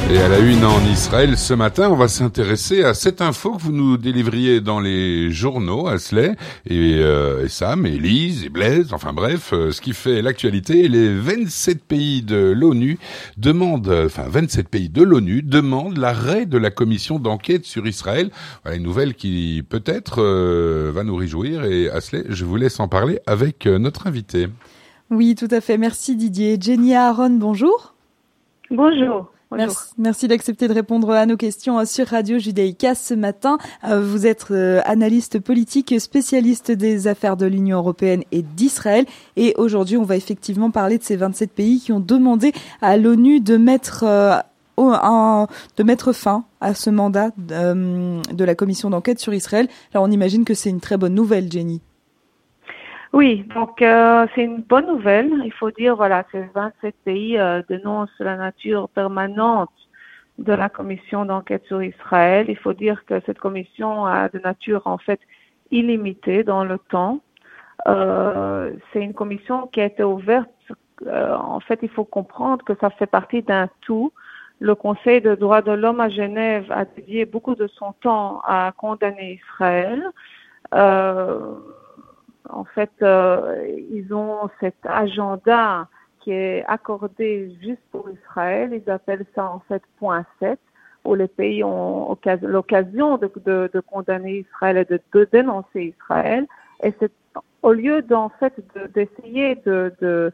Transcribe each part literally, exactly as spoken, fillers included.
Et à la une en Israël, ce matin, on va s'intéresser à cette info que vous nous délivriez dans les journaux, Asley, et, euh, et Sam, et Elise, et Blaise, enfin bref, euh, ce qui fait l'actualité. Les vingt-sept pays de l'ONU demandent, enfin vingt-sept pays de l'ONU demandent l'arrêt de la commission d'enquête sur Israël. Voilà une nouvelle qui peut-être euh, va nous réjouir. Et Asley, je vous laisse en parler avec euh, notre invité. Oui, tout à fait. Merci Didier. Jenny Aaron, bonjour. Bonjour. Bonjour. Merci, merci d'accepter de répondre à nos questions sur Radio Judaïka ce matin. Vous êtes analyste politique, spécialiste des affaires de l'Union européenne et d'Israël. Et aujourd'hui, on va effectivement parler de ces vingt-sept pays qui ont demandé à l'ONU de mettre, euh, un, de mettre fin à ce mandat de, de la commission d'enquête sur Israël. Alors, on imagine que c'est une très bonne nouvelle, Jenny. Oui, donc euh, c'est une bonne nouvelle. Il faut dire, voilà, ces vingt-sept pays euh, dénoncent la nature permanente de la commission d'enquête sur Israël. Il faut dire que cette commission a de nature en fait illimitée dans le temps. Euh, c'est une commission qui a été ouverte. Euh, en fait, il faut comprendre que ça fait partie d'un tout. Le Conseil des droits de l'homme à Genève a dédié beaucoup de son temps à condamner Israël. Euh, En fait, euh, ils ont cet agenda qui est accordé juste pour Israël. Ils appellent ça en fait point sept, où les pays ont l'occasion de, de, de condamner Israël et de, de dénoncer Israël. Et c'est au lieu d'en fait de, d'essayer de, de,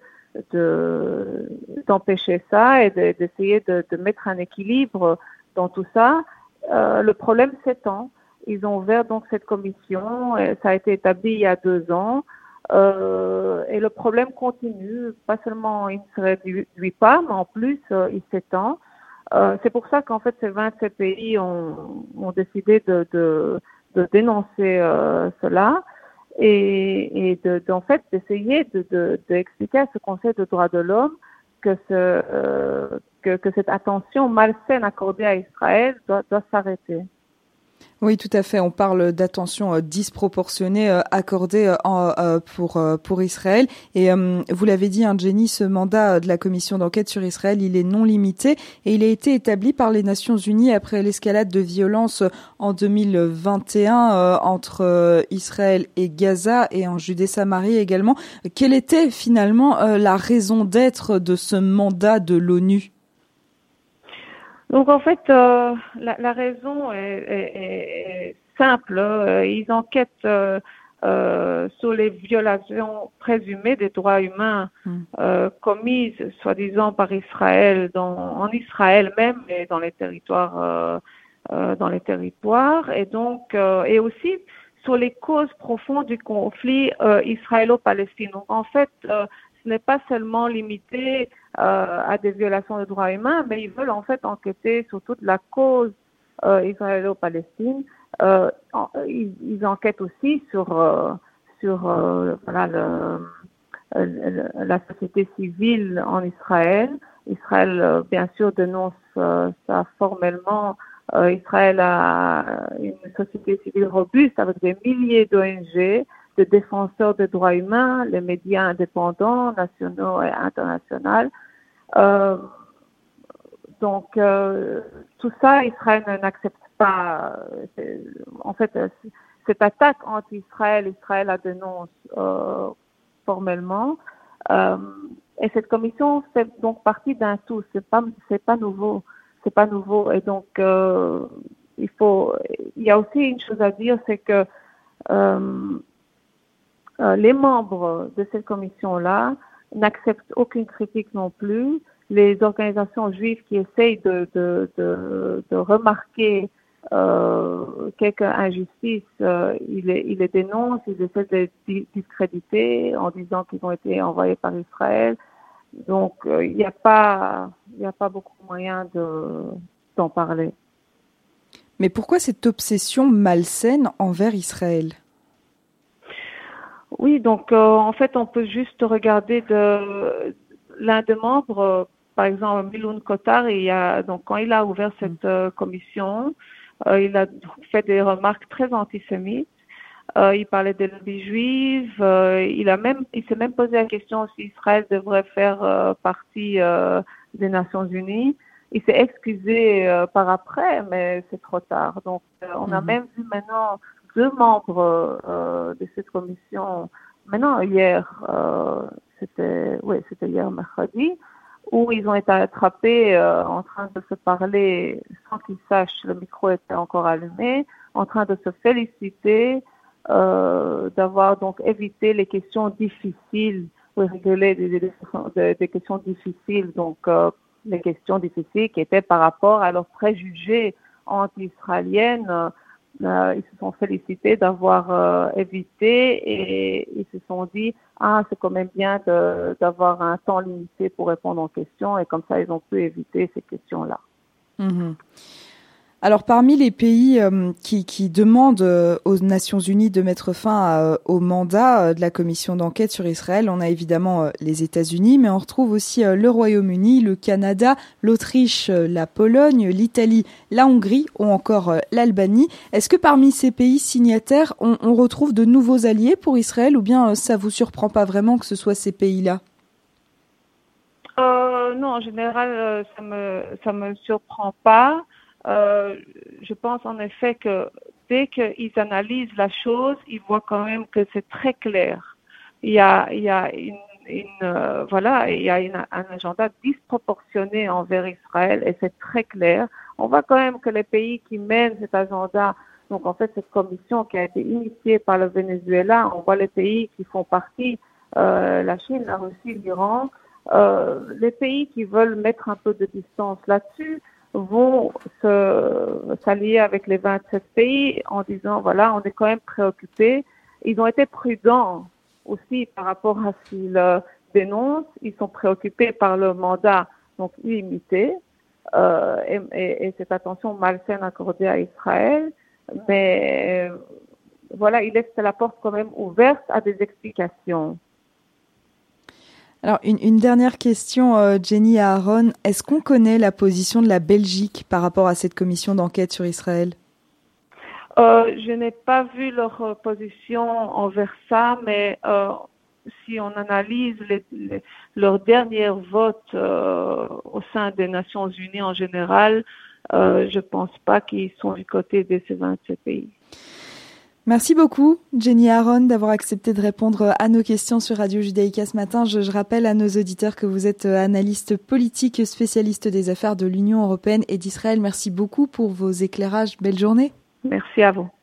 de d'empêcher ça et de, d'essayer de, de mettre un équilibre dans tout ça, euh, le problème s'étend. Ils ont ouvert donc cette commission, et ça a été établi il y a deux ans, euh, et le problème continue. Pas seulement il ne se réduit pas, mais en plus euh, il s'étend. Euh, c'est pour ça qu'en fait ces vingt-sept pays ont, ont décidé de, de, de dénoncer euh, cela et, et de, d'en fait d'essayer de, de, d'expliquer à ce Conseil des droits de l'homme que, ce, euh, que, que cette attention malsaine accordée à Israël doit, doit s'arrêter. Oui, tout à fait. On parle d'attention euh, disproportionnée euh, accordée euh, en, euh, pour euh, pour Israël. Et euh, vous l'avez dit, hein, Jenny, ce mandat de la commission d'enquête sur Israël, il est non limité et il a été établi par les Nations Unies après l'escalade de violence en deux mille vingt et un euh, entre euh, Israël et Gaza et en Judée-Samarie également. Quelle était finalement euh, la raison d'être de ce mandat de l'ONU ? Donc en fait, euh, la, la raison est, est, est simple. Ils enquêtent euh, euh, sur les violations présumées des droits humains euh, commises, soi-disant, par Israël, dans, en Israël même et dans les territoires, euh, euh, dans les territoires, et donc euh, et aussi sur les causes profondes du conflit euh, israélo-palestinien. Donc en fait, euh, ce n'est pas seulement limité euh, à des violations de droits humains, mais ils veulent en fait enquêter sur toute la cause euh, israélo-palestine. Euh, en, ils, ils enquêtent aussi sur euh, sur euh, voilà le, le, la société civile en Israël. Israël, euh, bien sûr, dénonce euh, ça formellement. Euh, Israël a une société civile robuste avec des milliers d'O N G, de défenseurs des droits humains, les médias indépendants, nationaux et internationaux. Euh, donc, euh, tout ça, Israël n'accepte pas. En fait, cette attaque anti-Israël, Israël la dénonce euh, formellement. Euh, et cette commission fait donc partie d'un tout. C'est pas, c'est pas nouveau. C'est pas nouveau. Et donc, euh, il faut. Il y a aussi une chose à dire, c'est que euh, Euh, les membres de cette commission-là n'acceptent aucune critique non plus. Les organisations juives qui essayent de, de, de, de remarquer euh, quelques injustices, euh, ils, les, ils les dénoncent, ils essaient de les discréditer en disant qu'ils ont été envoyés par Israël. Donc, euh, il n'y a pas, il n'y a pas beaucoup de moyens de, d'en parler. Mais pourquoi cette obsession malsaine envers Israël ? Oui, donc euh, en fait, on peut juste regarder de l'un des membres, euh, par exemple Miloun Kotar, il y a donc quand il a ouvert cette euh, commission, euh, il a fait des remarques très antisémites. Euh, il parlait des lobbies juives. Euh, il a même, il s'est même posé la question si Israël devrait faire euh, partie euh, des Nations Unies. il s'est excusé euh, par après, mais c'est trop tard. Donc, euh, on a mm-hmm. même vu maintenant deux membres euh, de cette commission. Maintenant, hier, euh, c'était, oui, c'était hier mercredi, où ils ont été attrapés euh, en train de se parler sans qu'ils sachent, le micro était encore allumé, en train de se féliciter euh, d'avoir donc évité les questions difficiles, ou réguler des, des, des, des questions difficiles, donc euh, les questions difficiles qui étaient par rapport à leurs préjugés anti-israéliennes. Euh, ils se sont félicités d'avoir euh, évité et ils se sont dit « Ah, c'est quand même bien de, d'avoir un temps limité pour répondre aux questions » et comme ça, ils ont pu éviter ces questions-là. Mmh. Alors, parmi les pays euh, qui, qui demandent euh, aux Nations Unies de mettre fin à, au mandat euh, de la commission d'enquête sur Israël, on a évidemment euh, les États-Unis, mais on retrouve aussi euh, le Royaume-Uni, le Canada, l'Autriche, euh, la Pologne, l'Italie, la Hongrie ou encore euh, l'Albanie. Est-ce que parmi ces pays signataires, on, on retrouve de nouveaux alliés pour Israël ou bien euh, ça vous surprend pas vraiment que ce soit ces pays-là ? euh, Non, en général, euh, ça me ça me surprend pas. Euh, je pense en effet que dès qu'ils analysent la chose, ils voient quand même que c'est très clair. Il y a, il y a une, une euh, voilà, il y a une, un agenda disproportionné envers Israël et c'est très clair. On voit quand même que les pays qui mènent cet agenda, donc en fait cette commission qui a été initiée par le Venezuela, on voit les pays qui font partie, euh, la Chine, la Russie, l'Iran, euh, les pays qui veulent mettre un peu de distance là-dessus vont se, s'allier avec les vingt-sept pays en disant, voilà, on est quand même préoccupés. Ils ont été prudents aussi par rapport à ce qu'ils euh, dénoncent. Ils sont préoccupés par le mandat donc limité euh, et, et, et cette attention malsaine accordée à Israël. Mais euh, voilà, ils laissent la porte quand même ouverte à des explications. Alors, une, une dernière question, euh, Jenny Aaron. Est-ce qu'on connaît la position de la Belgique par rapport à cette commission d'enquête sur Israël ? euh, Je n'ai pas vu leur position envers ça, mais euh, si on analyse les, les, leur dernier vote euh, au sein des Nations Unies en général, euh, je ne pense pas qu'ils sont du côté de ces vingt-sept pays. Merci beaucoup, Jenny Aaron, d'avoir accepté de répondre à nos questions sur Radio Judaïka ce matin. Je, je rappelle à nos auditeurs que vous êtes analyste politique, spécialiste des affaires de l'Union européenne et d'Israël. Merci beaucoup pour vos éclairages. Belle journée. Merci à vous.